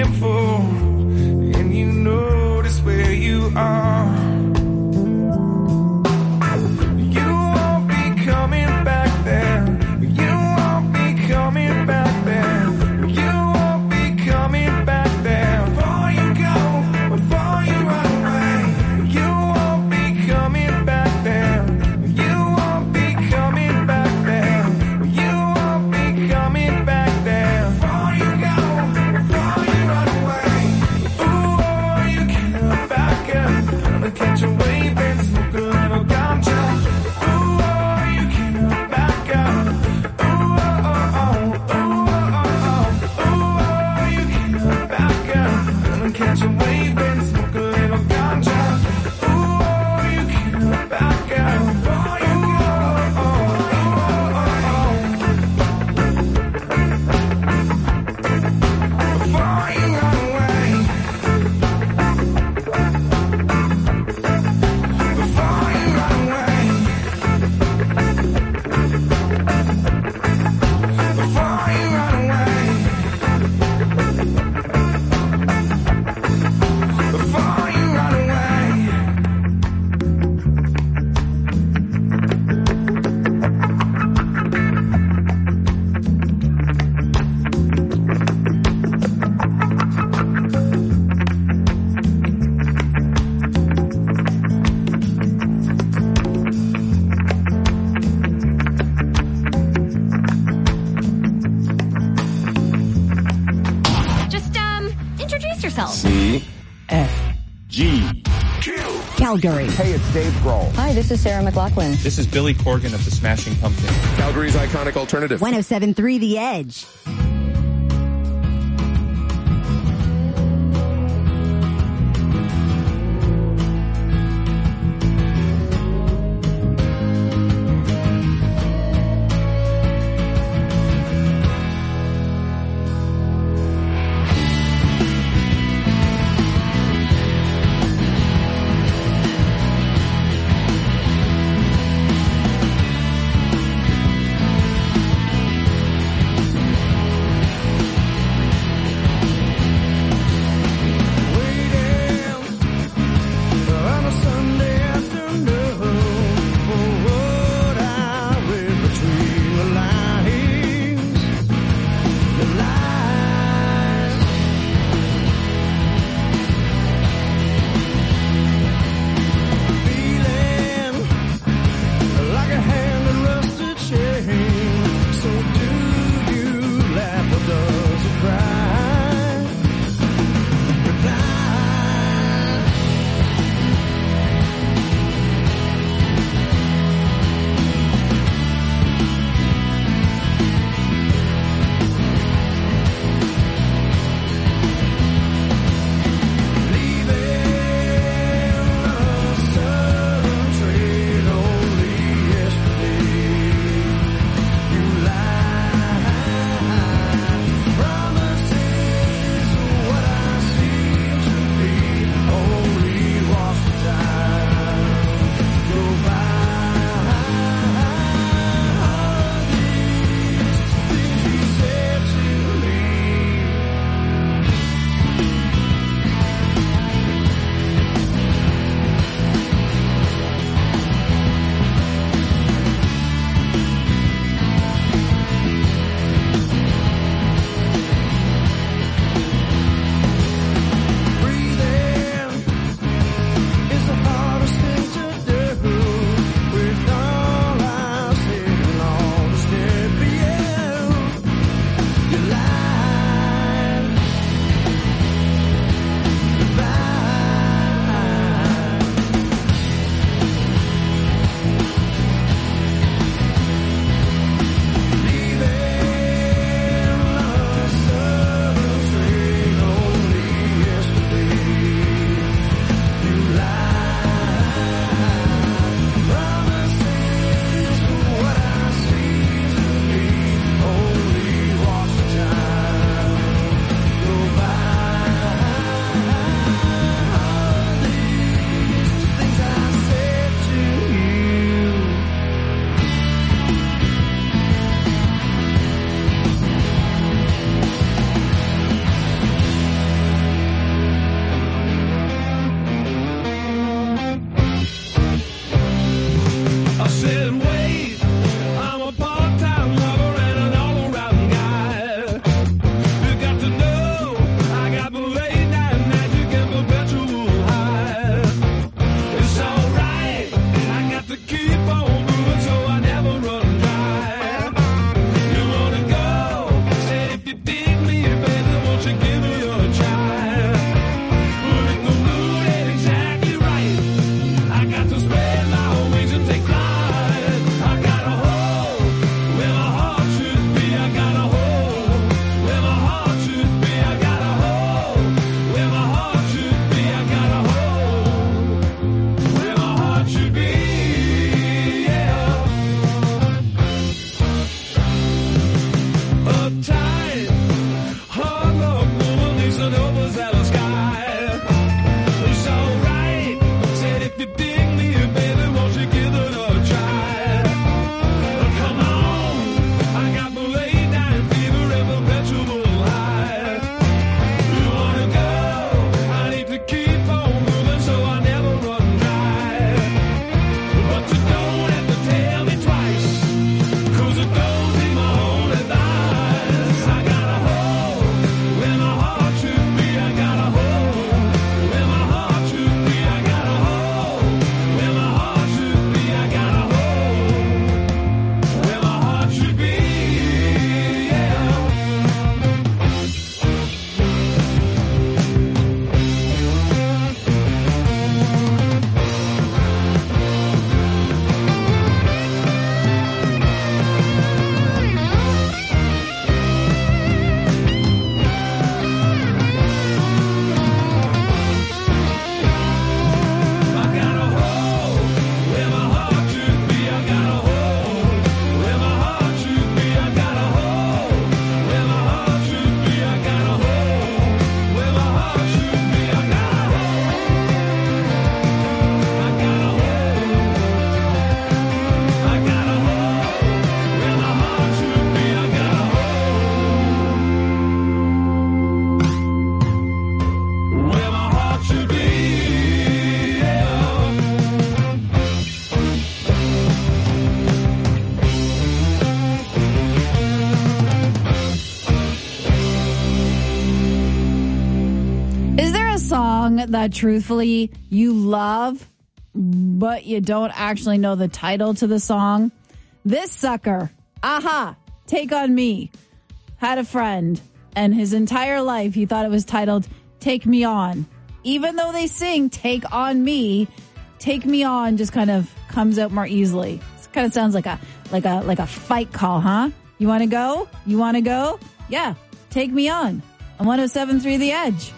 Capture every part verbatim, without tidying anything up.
beautiful, and you notice where you are. You won't be coming back there. You won't be coming back there. You won't be coming back there. Before you go, before you run away. You won't be coming back there. You won't be coming back there. You won't be coming back there. Before you go, before you run away. Ooh, oh, you can't back up. Gonna catch a wave and smoke a little ganja. Ooh, oh, you can't back up. Ooh, oh, oh, oh, ooh, oh, oh, ooh, oh, you can't back up. Gonna catch a wave and smoke a little ganja. Ooh, oh, you can't back up. Before you go, before you run away. Before you run away. Before you run away. Before you run away. Just, um, introduce yourself. C F G Calgary. Hey, it's Dave Grohl. Hi, this is Sarah McLachlan. This is Billy Corgan of the Smashing Pumpkins. Calgary's iconic alternative. one oh seven point three The Edge. song that truthfully you love, but you don't actually know the title to the song? This sucker, Aha, Take On Me, had a friend, and his entire life he thought it was titled Take Me On. Even though they sing Take On Me, Take Me On just kind of comes out more easily. It kind of sounds like a like a like a fight call, huh? You want to go? You want to go? Yeah, Take Me On. On one oh seven point three The Edge.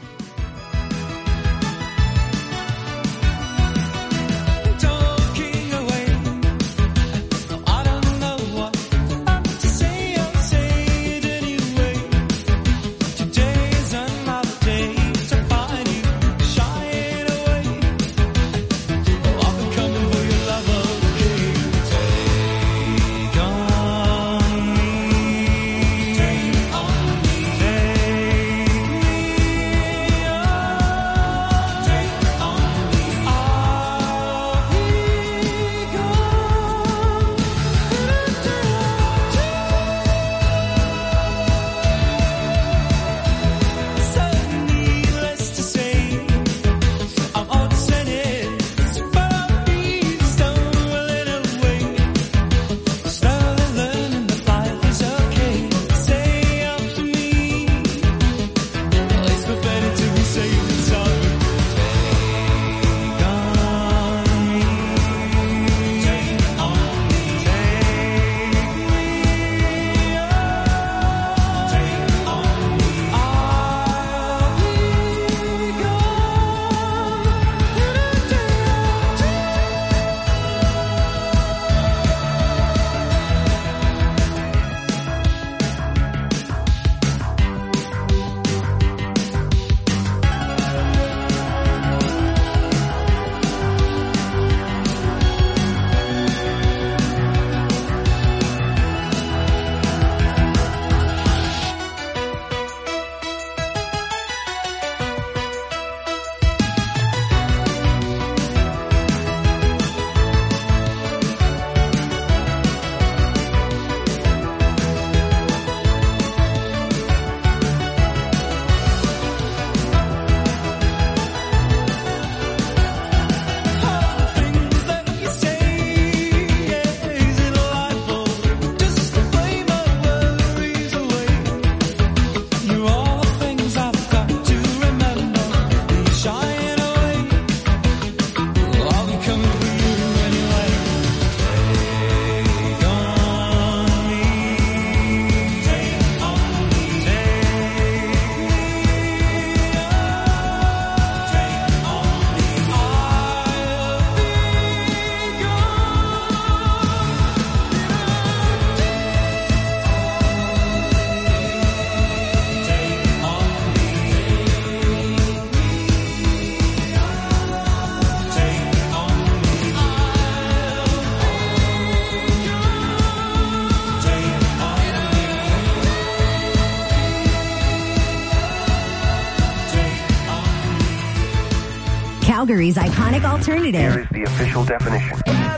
Calgary's iconic alternative. Here is the official definition.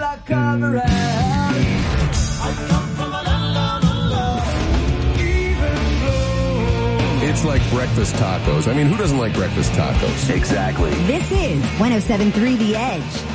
It's like breakfast tacos. I mean, who doesn't like breakfast tacos? Exactly. This is one oh seven point three The Edge.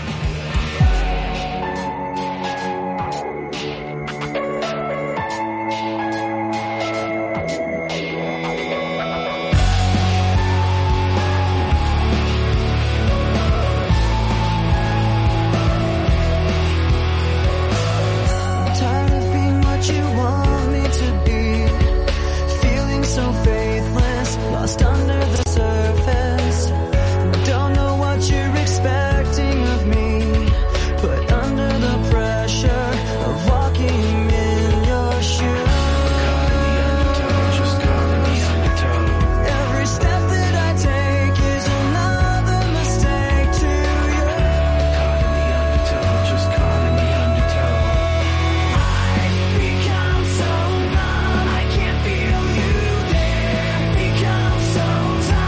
So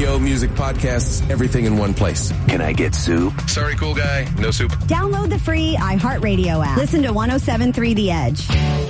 radio, music, podcasts, everything in one place. Can I get soup? Sorry, cool guy. No soup. Download the free iHeartRadio app. Listen to one oh seven point three The Edge.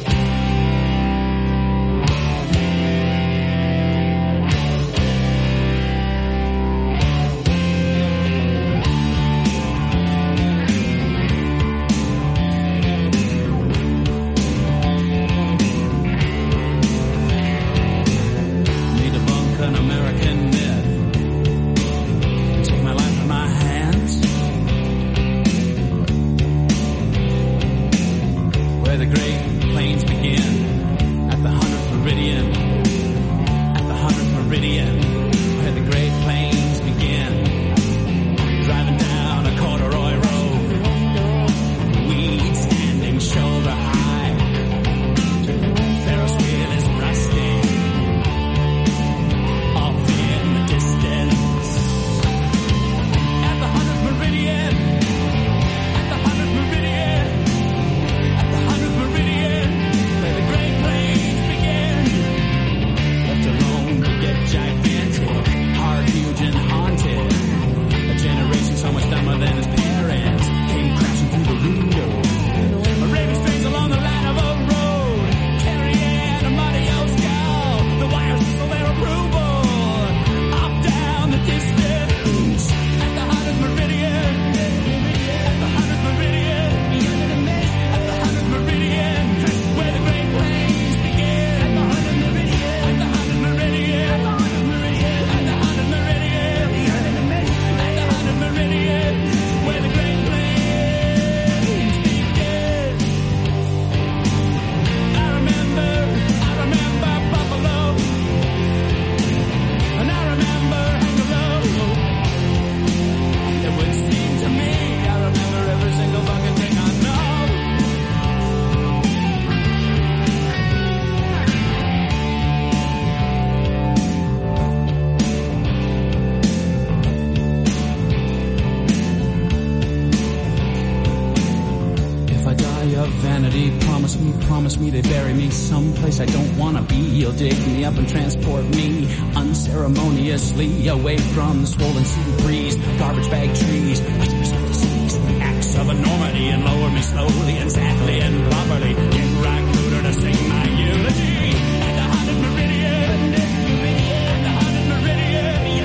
Promise me they bury me someplace I don't want to be. You'll dig me up and transport me unceremoniously away from the swollen sea breeze, garbage bag trees, whispers of disease, acts of enormity, and lower me slowly and sadly and properly. Get right cooler to sing my eulogy at the haunted meridian, at the haunted meridian,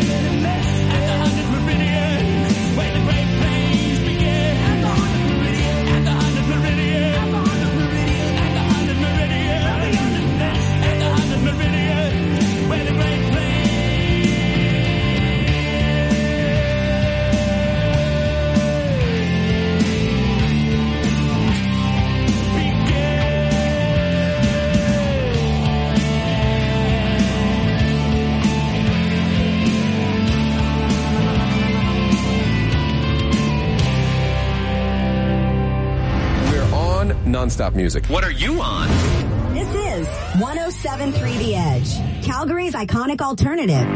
at the haunted meridian, where the great plains begin. At the haunted meridian, at the haunted meridian, at the haunted meridian, at the haunted meridian, at the haunted meridian, where the great plains. Non-stop music. What are you on? This is one oh seven point three The Edge, Calgary's iconic alternative.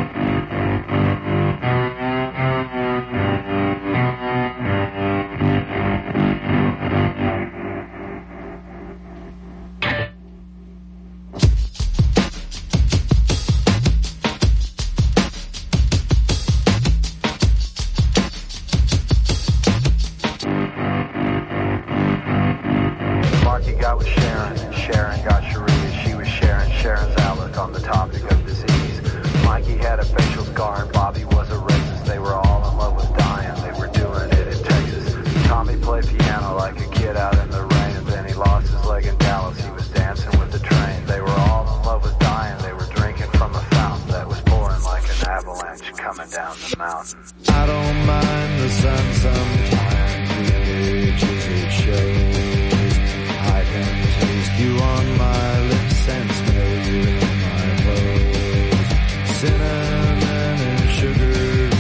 I don't mind the sun sometimes, the ages it shows. I can taste you on my lips and smell you in my clothes. Cinnamon and sugar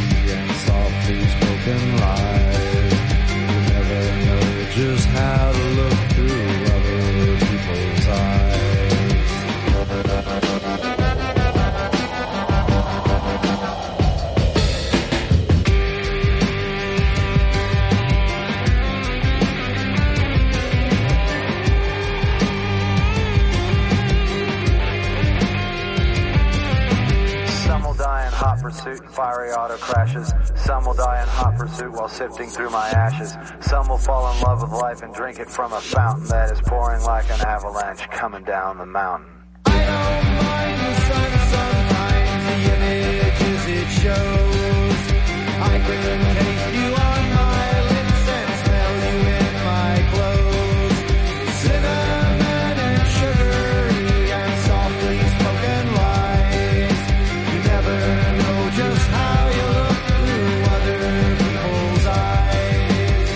pursuit and fiery auto crashes. Some will die in hot pursuit while sifting through my ashes. Some will fall in love with life and drink it from a fountain that is pouring like an avalanche coming down the mountain. I don't mind the sun sometimes, the images it shows. I can taste you on my lips and smell you in my clothes. Cinnamon and sugary and softly spoken lies. You never know just how you look through other people's eyes.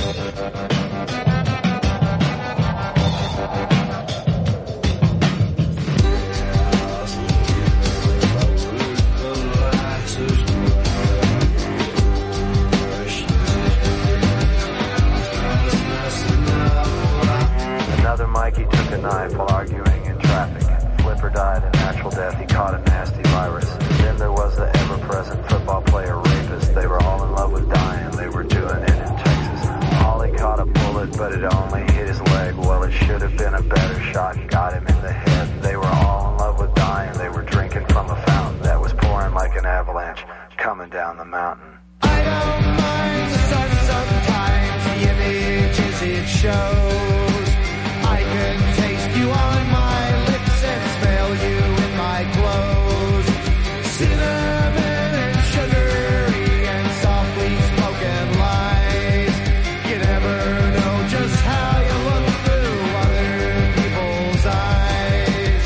Another Mikey took a knife while arguing in traffic. Flipper died a natural death, he caught a nasty virus. Then there was the ever-present football player rapist. They were all in love with dying, they were doing it in Texas. Ollie caught a bullet, but it only hit his leg. Well, it should have been a better shot, got him in the head. They were all in love with dying, they were drinking from a fountain that was pouring like an avalanche coming down the mountain. I don't mind the sun sometimes, the images it shows. I can taste you on my lips and smell you in my clothes. Cinnamon and sugary and softly spoken lies. You never know just how you look through other people's eyes.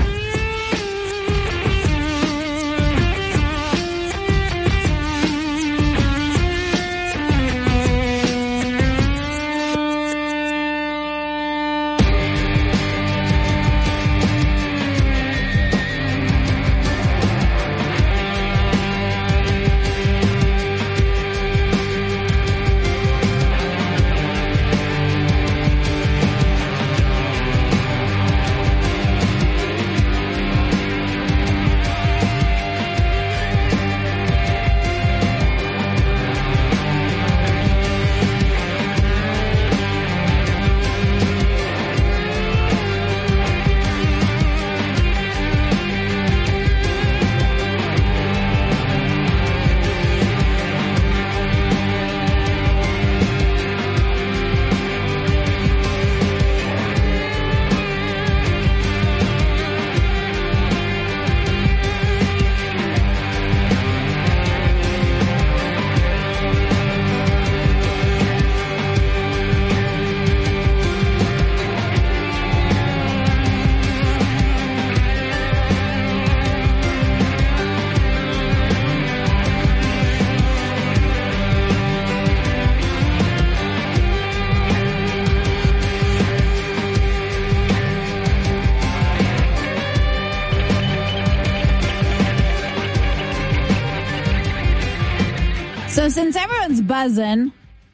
So since everyone's buzzing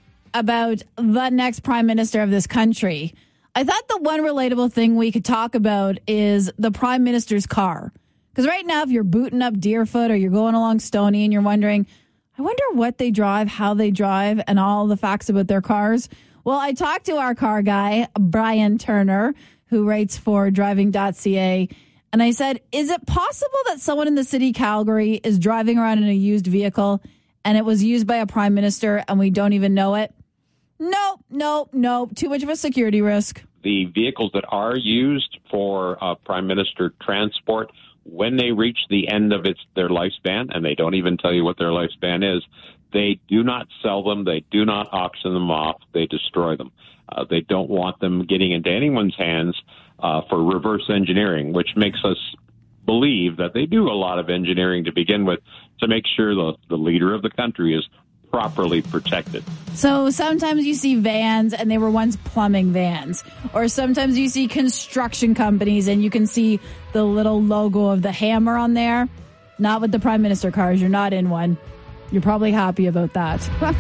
about the next prime minister of this country, I thought the one relatable thing we could talk about is the prime minister's car. Because right now, if you're booting up Deerfoot or you're going along Stony and you're wondering, I wonder what they drive, how they drive, and all the facts about their cars. Well, I talked to our car guy, Brian Turner, who writes for driving dot c a, and I said, is it possible that someone in the city of Calgary is driving around in a used vehicle and it was used by a prime minister and we don't even know it? Nope, nope, nope. Too much of a security risk. The vehicles that are used for uh, prime minister transport, when they reach the end of its their lifespan, and they don't even tell you what their lifespan is, they do not sell them. They do not auction them off. They destroy them. Uh, they don't want them getting into anyone's hands uh, for reverse engineering, which makes us believe that they do a lot of engineering to begin with to make sure the, the leader of the country is properly protected. So sometimes you see vans and they were once plumbing vans, or sometimes you see construction companies and you can see the little logo of the hammer on there. Not with the prime minister cars. You're not in one. You're probably happy about that.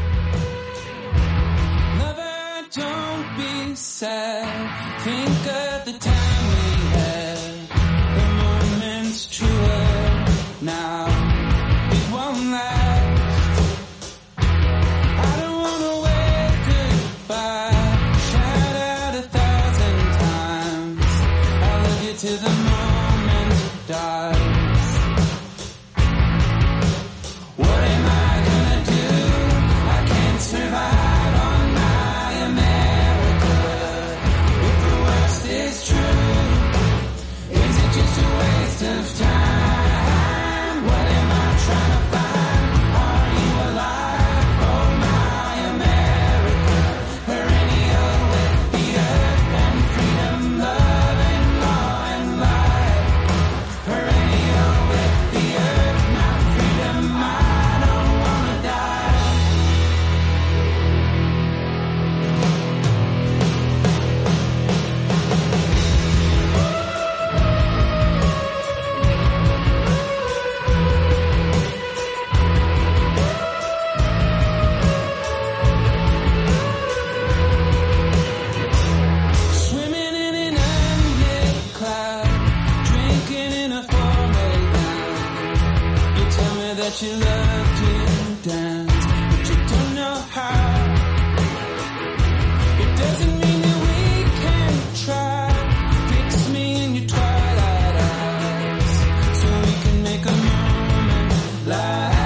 Lover, don't be sad. Think of the time we had. The moment's truer now. It won't last. I don't wanna wave goodbye. Shout out a thousand times. I love you till the moment dies. that you love to dance, but you don't know how. It doesn't mean that we can't try. Fix me in your twilight eyes, so we can make a moment last.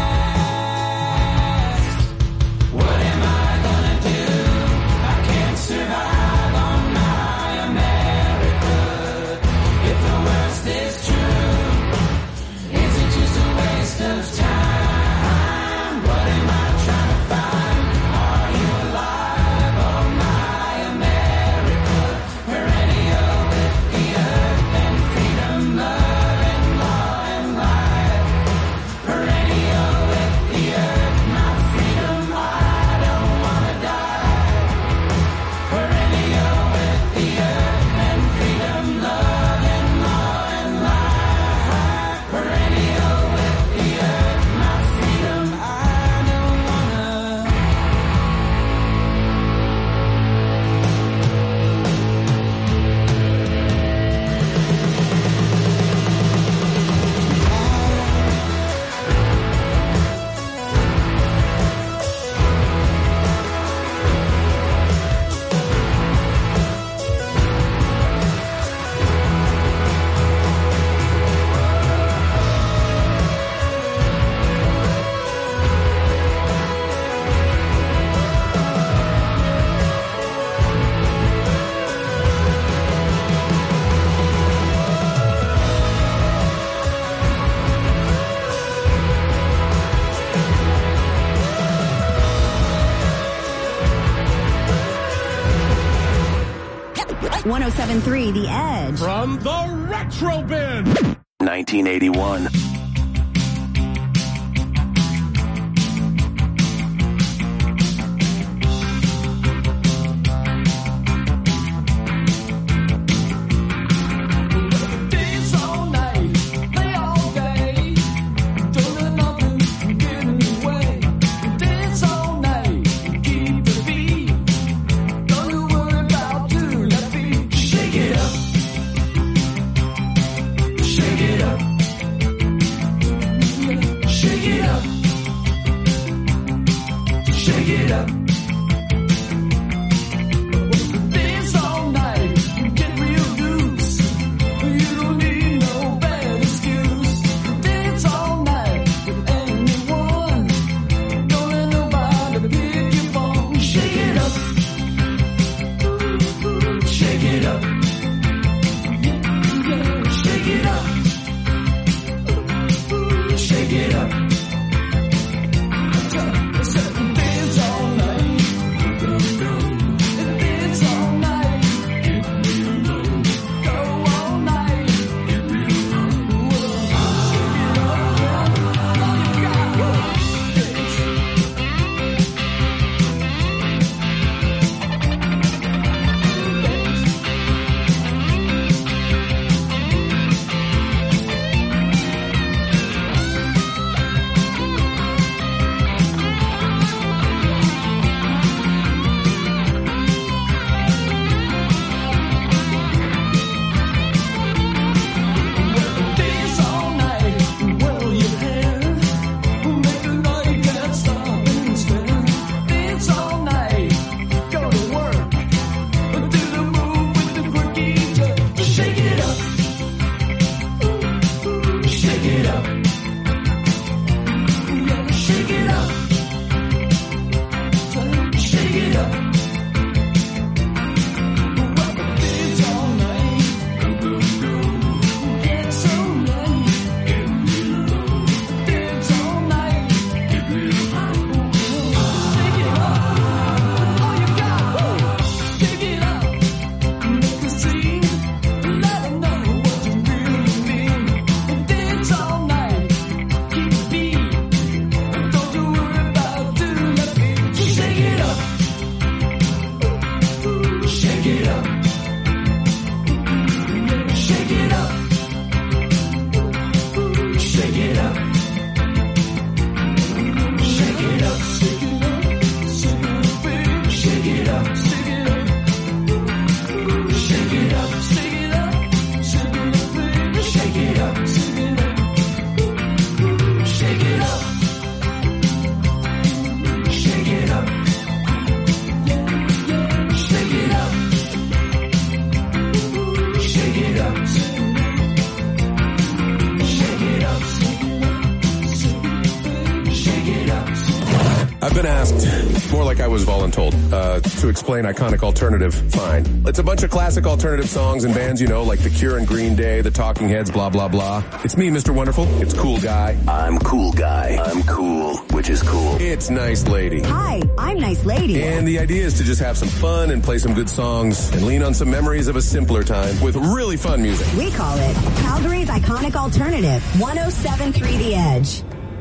What am I gonna do? I can't survive on my America. If the worst is true, is it just a waste of time? What am I trying to find? Are you alive? Oh my America. Perennial with the earth and freedom, love and law and life. Perennial with the earth, my freedom, I don't wanna die. Perennial with the earth and freedom, love and law and life. Perennial with the earth, my freedom, I don't wanna. one oh seven point three The Edge. From the Retro Bin. nineteen eighty-one. Dance all night, play all day. Don't let nothing get in the way. Dance all night, keep the beat. Don't you worry about two left feet. Shake it up, shake it up, shake it up, shake it up. Dance all night, get real loose. You don't need no bad excuse. Dance all night with anyone. Don't let nobody pick your phone. Shake it up, shake it up, shake it up, shake it up. Dance all night, dance all night, go all night. Shake it up. I've been asked, more like I was voluntold, uh, to explain iconic alternative. Fine. It's a bunch of classic alternative songs and bands, you know, like The Cure and Green Day, The Talking Heads, blah, blah, blah. It's me, Mister Wonderful. It's Cool Guy. I'm Cool Guy. I'm cool, which is cool. It's Nice Lady. Hi, I'm Nice Lady. And the idea is to just have some fun and play some good songs and lean on some memories of a simpler time with really fun music. We call it Calgary's Iconic Alternative, one oh seven point three The Edge.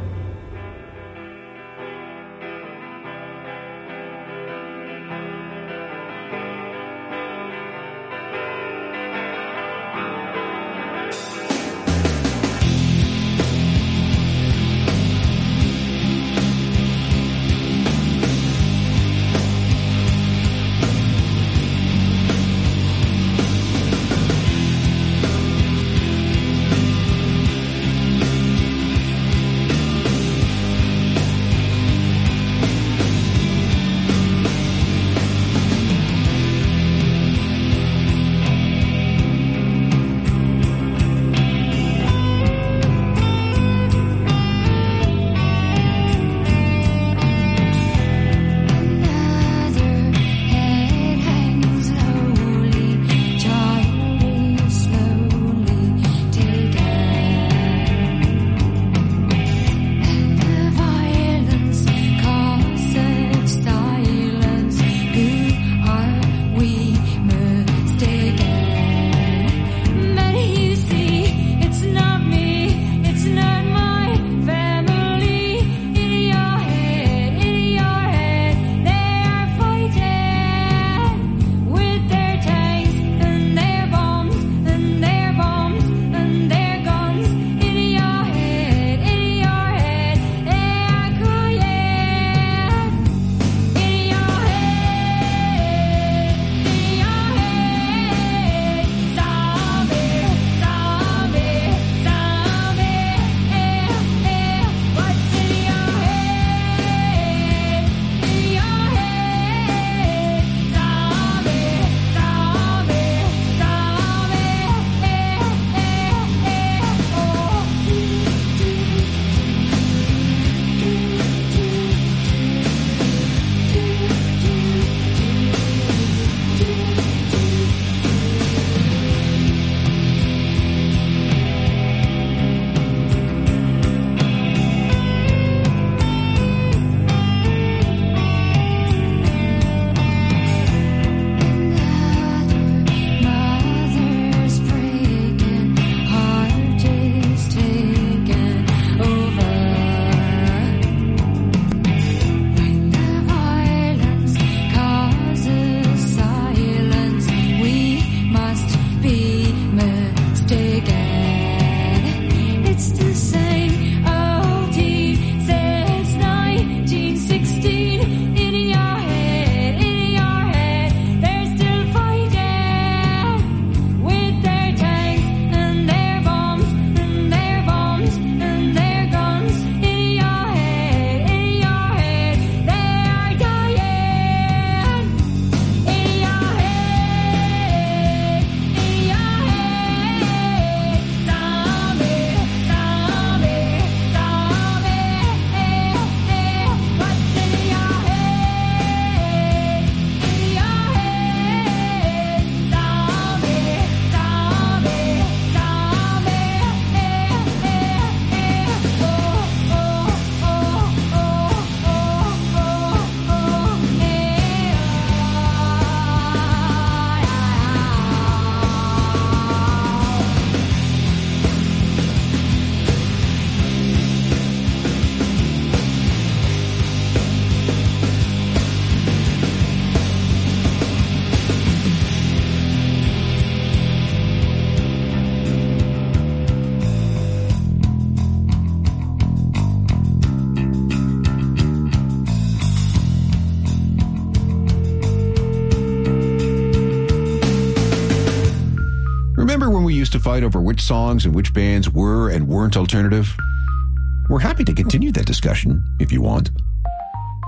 Remember when we used to fight over which songs and which bands were and weren't alternative? We're happy to continue that discussion if you want.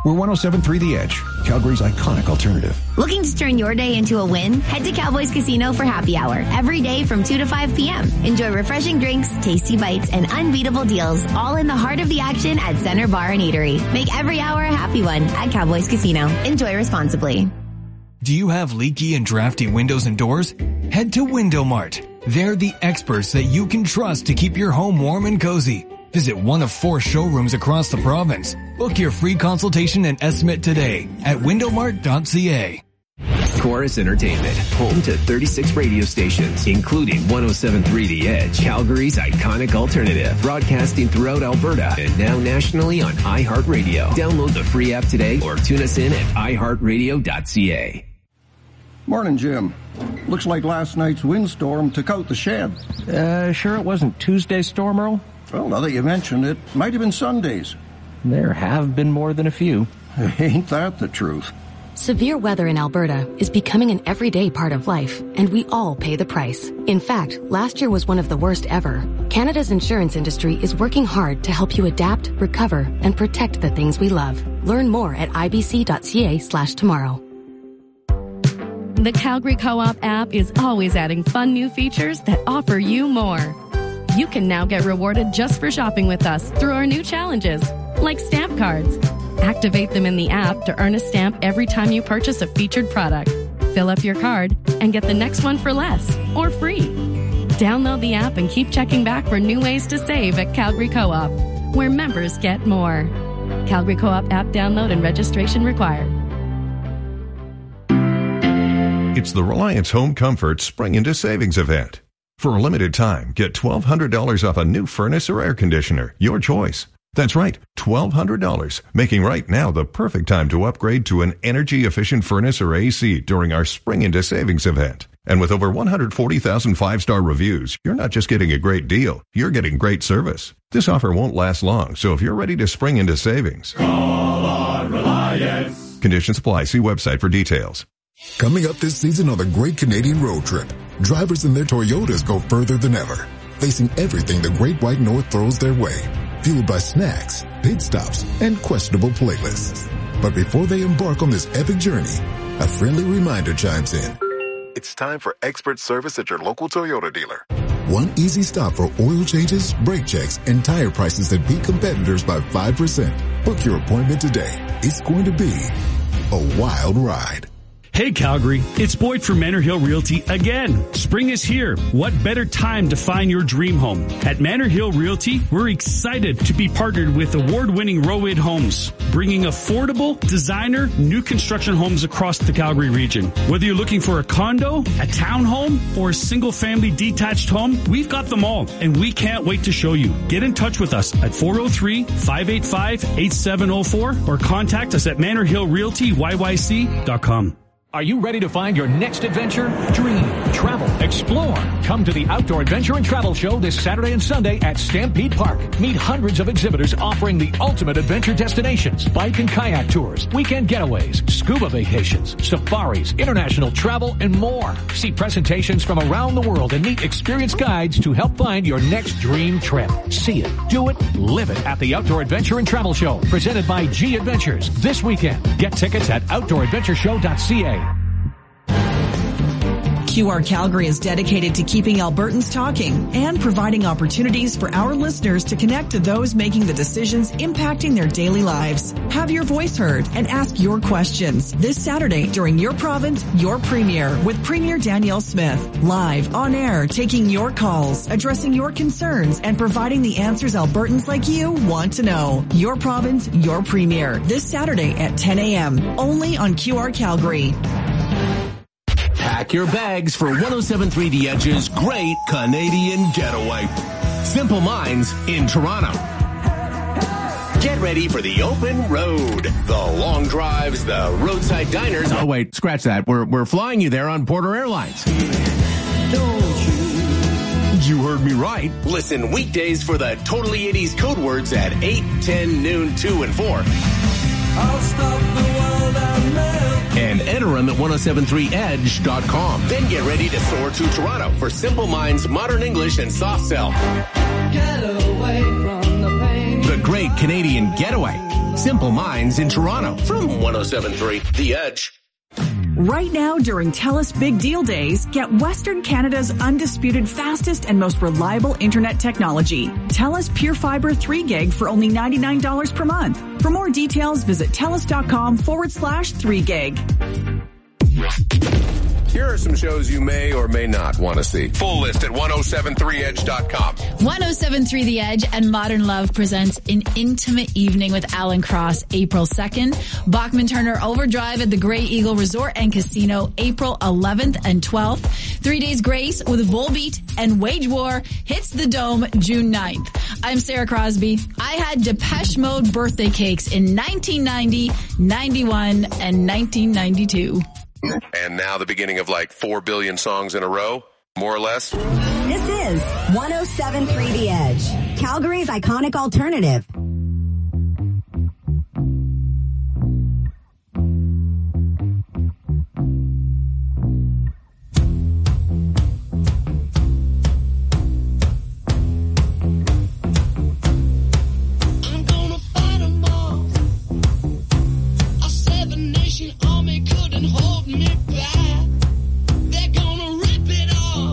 We're one oh seven point three The Edge, Calgary's iconic alternative. Looking to turn your day into a win? Head to Cowboys Casino for happy hour every day from two to five p.m. Enjoy refreshing drinks, tasty bites, and unbeatable deals, all in the heart of the action at Center Bar and Eatery. Make every hour a happy one at Cowboys Casino. Enjoy responsibly. Do you have leaky and drafty windows and doors? Head to Window Mart. They're the experts that you can trust to keep your home warm and cozy. Visit one of four showrooms across the province. Book your free consultation and estimate today at window mart dot c a. Chorus Entertainment, home to thirty-six radio stations, including one oh seven point three The Edge, Calgary's iconic alternative, broadcasting throughout Alberta and now nationally on iHeartRadio. Download the free app today or tune us in at i heart radio dot c a. Morning, Jim. Looks like last night's windstorm took out the shed. Uh, sure it wasn't Tuesday's storm, Earl? Well, now that you mention it, might have been Sunday's. There have been more than a few. Ain't that the truth? Severe weather in Alberta is becoming an everyday part of life, and we all pay the price. In fact, last year was one of the worst ever. Canada's insurance industry is working hard to help you adapt, recover, and protect the things we love. Learn more at i b c dot c a slash tomorrow. The Calgary Co-op app is always adding fun new features that offer you more. You can now get rewarded just for shopping with us through our new challenges, like stamp cards. Activate them in the app to earn a stamp every time you purchase a featured product. Fill up your card and get the next one for less or free. Download the app and keep checking back for new ways to save at Calgary Co-op, where members get more. Calgary Co-op app download and registration required. It's the Reliance Home Comfort Spring into Savings event. For a limited time, get twelve hundred dollars off a new furnace or air conditioner, your choice. That's right, twelve hundred dollars, making right now the perfect time to upgrade to an energy-efficient furnace or A C during our Spring into Savings event. And with over one hundred forty thousand five-star reviews, you're not just getting a great deal, you're getting great service. This offer won't last long, so if you're ready to spring into savings, call on Reliance. Conditions apply. See website for details. Coming up this season on the Great Canadian Road Trip, drivers in their Toyotas go further than ever, facing everything the Great White North throws their way, fueled by snacks, pit stops, and questionable playlists. But before they embark on this epic journey, a friendly reminder chimes in. It's time for expert service at your local Toyota dealer. One easy stop for oil changes, brake checks, and tire prices that beat competitors by five percent. Book your appointment today. It's going to be a wild ride. Hey Calgary, it's Boyd from Manor Hill Realty again. Spring is here. What better time to find your dream home? At Manor Hill Realty, we're excited to be partnered with award-winning Roid Homes, bringing affordable, designer, new construction homes across the Calgary region. Whether you're looking for a condo, a townhome, or a single-family detached home, we've got them all, and we can't wait to show you. Get in touch with us at four oh three, five eight five, eight seven oh four or contact us at manor hill realty y y c dot com. Are you ready to find your next adventure? Dream, travel, explore. Come to the Outdoor Adventure and Travel Show this Saturday and Sunday at Stampede Park. Meet hundreds of exhibitors offering the ultimate adventure destinations, bike and kayak tours, weekend getaways, scuba vacations, safaris, international travel, and more. See presentations from around the world and meet experienced guides to help find your next dream trip. See it, do it, live it at the Outdoor Adventure and Travel Show, presented by G Adventures this weekend. Get tickets at outdoor adventure show dot c a. Q R Calgary is dedicated to keeping Albertans talking and providing opportunities for our listeners to connect to those making the decisions impacting their daily lives. Have your voice heard and ask your questions this Saturday during Your Province, Your Premier with Premier Danielle Smith. Live, on air, taking your calls, addressing your concerns, and providing the answers Albertans like you want to know. Your Province, Your Premier this Saturday at ten a.m. only on Q R Calgary. Pack your bags for one oh seven point three The Edge's Great Canadian Getaway. Simple Minds in Toronto. Get ready for the open road. The long drives, the roadside diners. Oh, wait, scratch that. We're, we're flying you there on Porter Airlines. Don't you? You heard me right. Listen weekdays for the Totally eighties code words at eight, ten, noon, two, and four. I'll stop the world I live. And enter them at one oh seven three edge dot com. Then get ready to soar to Toronto for Simple Minds, Modern English, and Soft Cell. Get away from the pain. The Great Canadian Getaway. Simple Minds in Toronto from one oh seven point three The Edge. Right now, during TELUS Big Deal Days, get Western Canada's undisputed fastest and most reliable internet technology. TELUS Pure Fiber three gig for only ninety-nine dollars per month. For more details, visit TELUS.com forward slash 3 gig. Here are some shows you may or may not want to see. Full list at ten seventy-three edge dot com. ten seventy-three The Edge and Modern Love presents An Intimate Evening with Alan Cross, April second. Bachman Turner Overdrive at the Grey Eagle Resort and Casino, April eleventh and twelfth. Three Days Grace with Volbeat and Wage War hits the Dome June ninth. I'm Sarah Crosby. I had Depeche Mode birthday cakes in nineteen ninety, ninety-one, and nineteen ninety-two. And now the beginning of like four billion songs in a row, more or less. This is ten seventy-three The Edge, Calgary's iconic alternative.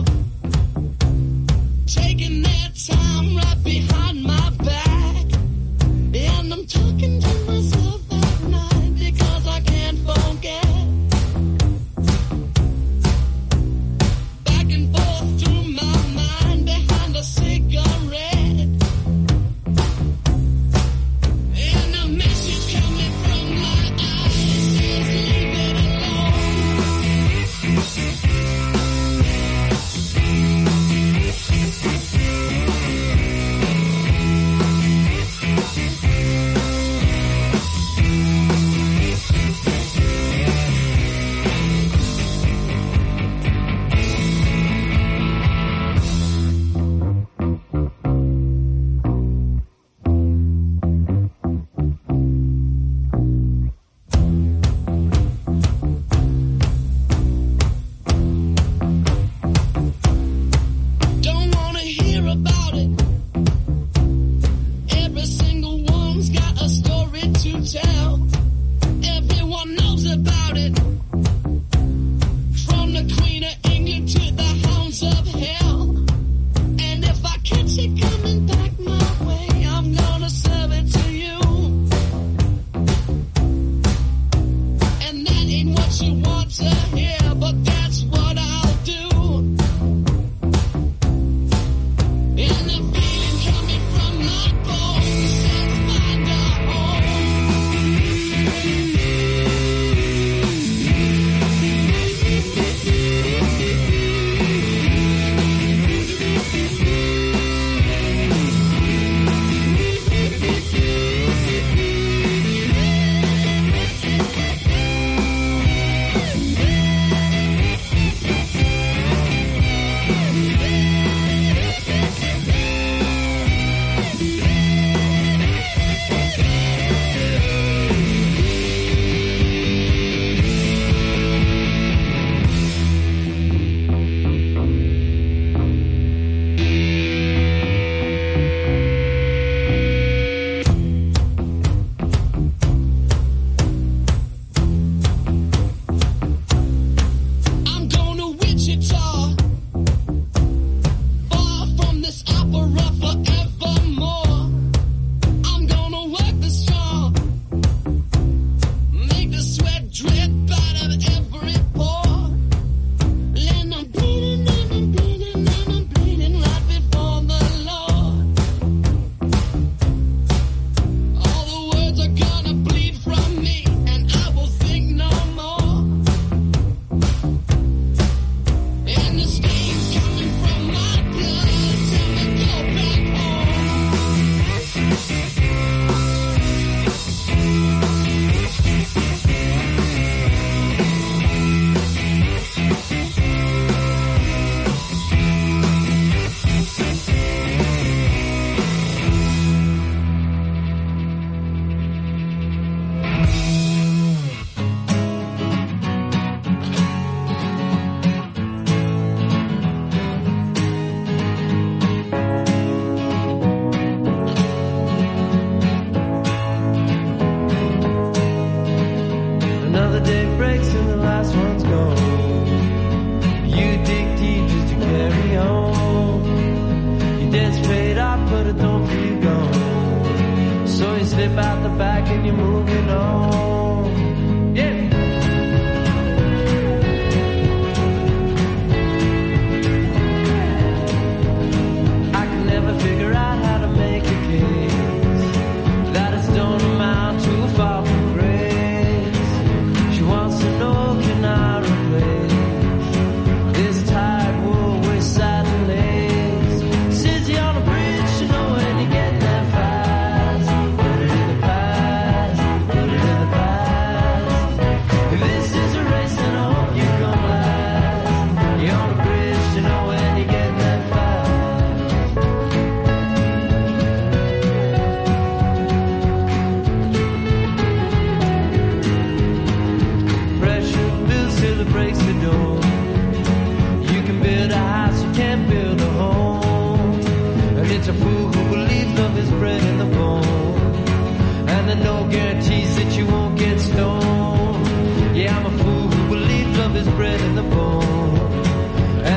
Taking their time right behind my back.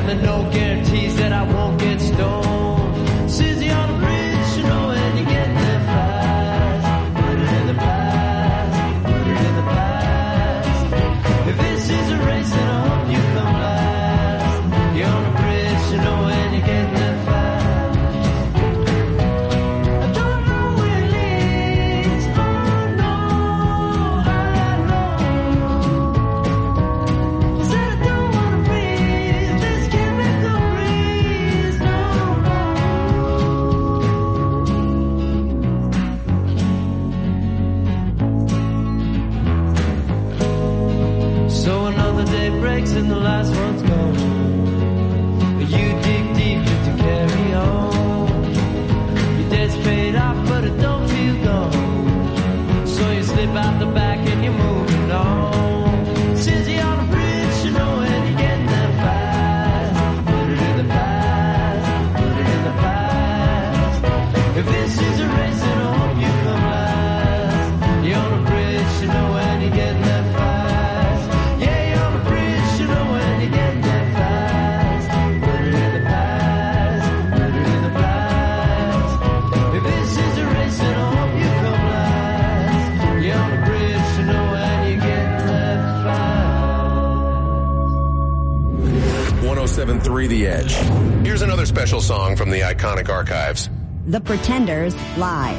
and there no guarantees that I won't get stoned. Susie on the bridge, you know when you get there fast. Put it in the past, put it in the past. If this is a race, then I hope you come last. You're on the bridge, you know when you get there fast. I don't know where it leads, oh no, I know. Said I don't wanna breathe this chemical breeze, no more. So another day breaks and the last one's gone. You dig deep just to carry on. Your debt's paid off, but it don't feel gone. So you slip out the back and you're moving on. Since you're on the bridge, you know when you get there fast. Put it in the past, put it in the past. If this is a race, then I hope you come last. You're on the bridge, you know when you get there fast. Yeah, you're on the bridge, you know when you get there fast. Put it in the past, put it in the past. If this is a race, then I hope you come last. You're on the bridge, you know when you get there fast. one oh seven point three The Edge. Here's another special song from the iconic archives. The Pretenders live.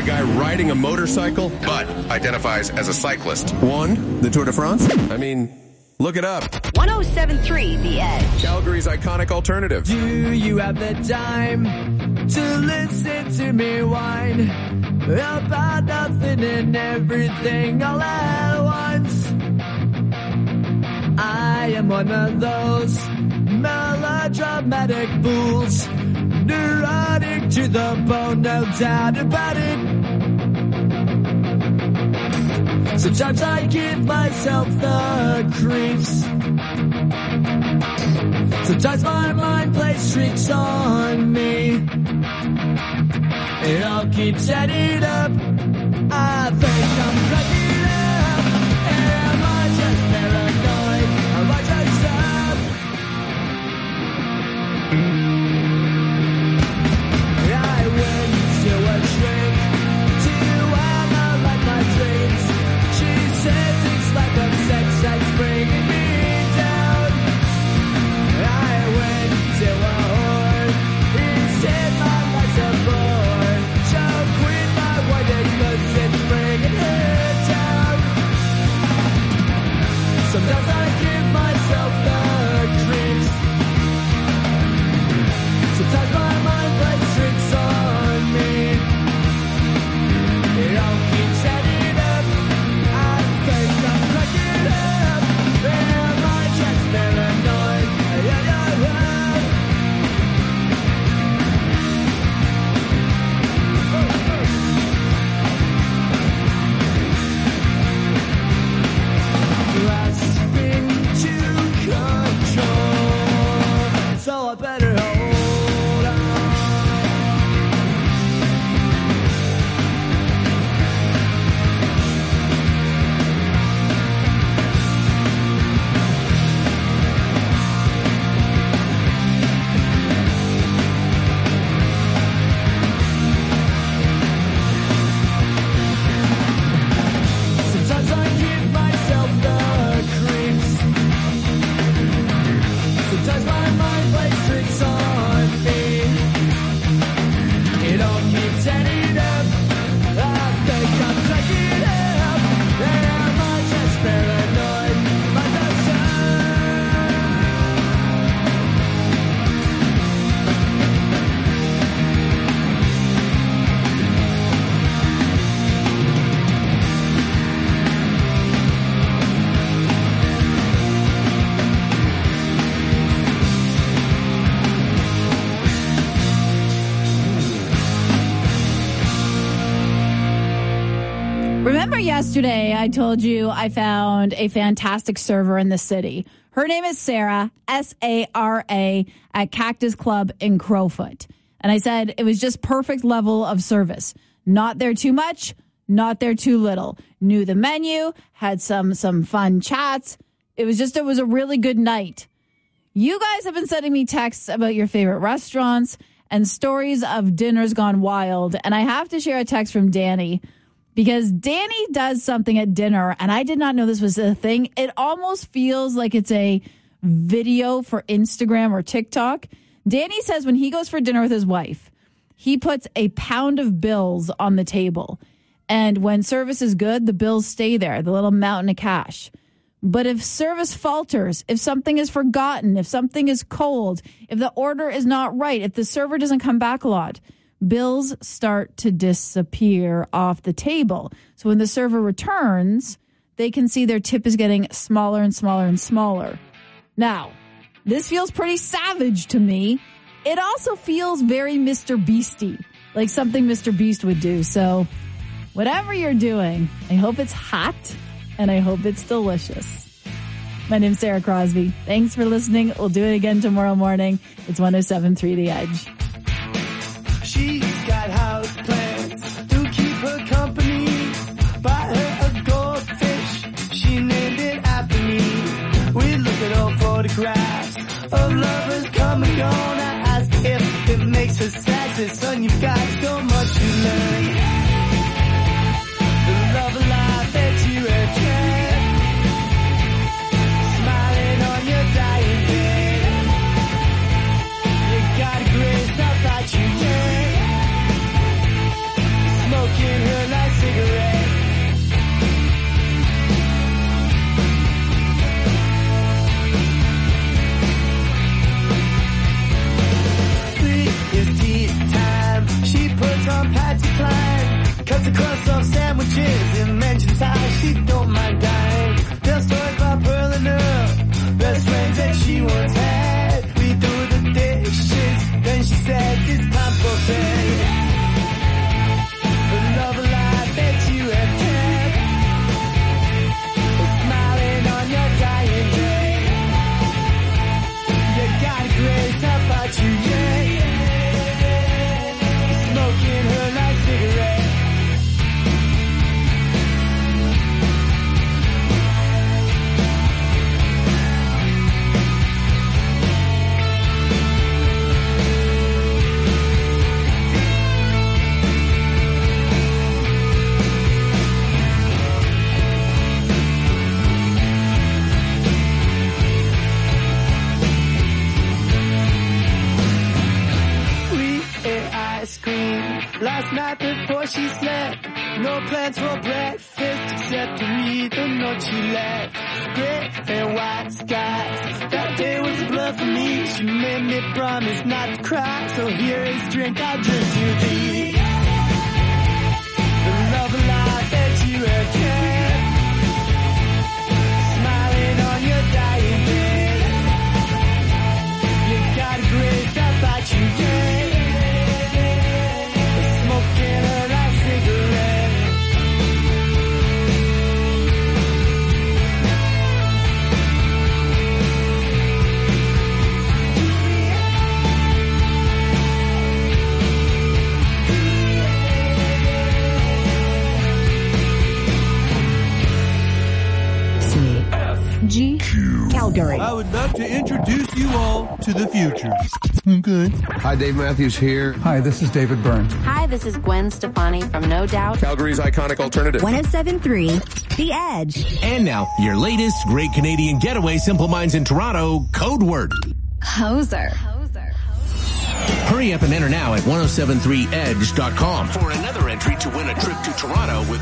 a guy riding a motorcycle, but identifies as a cyclist. Won the Tour de France? I mean, look it up. one oh seven point three The Edge. Calgary's iconic alternative. Do you have the time to listen to me whine about nothing and everything all at once? I am one of those melodramatic fools, neurotic to the bone, no doubt about it. Sometimes I give myself the creeps. Sometimes my mind plays tricks on me. It all keeps adding up. I think I'm cracking up. Am I just paranoid? Am I just up? I went to a shrink to analyze my dreams. She said things like I'm sex that's bringing me down. I went to a whore. He said my life's a bore. So quit my wedding cause it's bringing her down. Sometimes I give myself the creeps. Sometimes my mind plays tricks on me. It all keeps adding up. I think I'm cracking up. Am I just paranoid? Yeah, yeah, yeah. Grasping to control, so I better hold on. Sometimes I give myself the creeps. Sometimes my mind plays tricks on me. It all keeps adding up. I think I'm cracking up. Am I just paranoid? Am I just up? Remember yesterday I told you I found a fantastic server in the city. Her name is Sarah, S A R A, at Cactus Club in Crowfoot. And I said it was just perfect level of service. Not there too much, not there too little. Knew the menu, had some some fun chats. It was just, it was a really good night. You guys have been sending me texts about your favorite restaurants and stories of dinners gone wild. And I have to share a text from Danny, because Danny does something at dinner, and I did not know this was a thing. It almost feels like it's a video for Instagram or TikTok. Danny says when he goes for dinner with his wife, he puts a pound of bills on the table. And when service is good, the bills stay there, the little mountain of cash. But if service falters, if something is forgotten, if something is cold, if the order is not right, if the server doesn't come back a lot, bills start to disappear off the table. So when the server returns, they can see their tip is getting smaller and smaller and smaller. Now, this feels pretty savage to me. It also feels very Mister Beasty, like something Mister Beast would do. So whatever you're doing, I hope it's hot and I hope it's delicious. My name's Sarah Crosby. Thanks for listening. We'll do it again tomorrow morning. It's one oh seven point three The Edge. She's got house plants to keep her company. Buy her a goldfish, she named it after me. We look at old photographs of lovers come and gone. I ask if it makes her sad. Says, son, you've got so much to learn. The love life that you have kept, smiling on your dying bed. You got a grace herself sandwiches and mentions how she don't mind dying. Tell stories about Pearl and her best friends that she once had. We do the dishes, then she said it's time for bed. The love life that you have kept, smiling on your dying day. You got a grace, how about you, yeah? Smoking her last cigarette. Last night before she slept, no plans for breakfast except to read the note she left. Gray and white skies, that day was a bluff for me. She made me promise not to cry, so here is drink, I'll drink to thee. The love of life that you have kept, smiling on your dying bed. You got a grace, I thought you did. G. Calgary. I would love to introduce you all to the future. Okay. Hi, Dave Matthews here. Hi, this is David Byrne. Hi, this is Gwen Stefani from No Doubt. Calgary's iconic alternative. one oh seven point three, The Edge. And now, your latest Great Canadian Getaway Simple Minds in Toronto code word. Hoser. Hurry up and enter now at ten seventy-three edge dot com for another entry to win a trip to Toronto with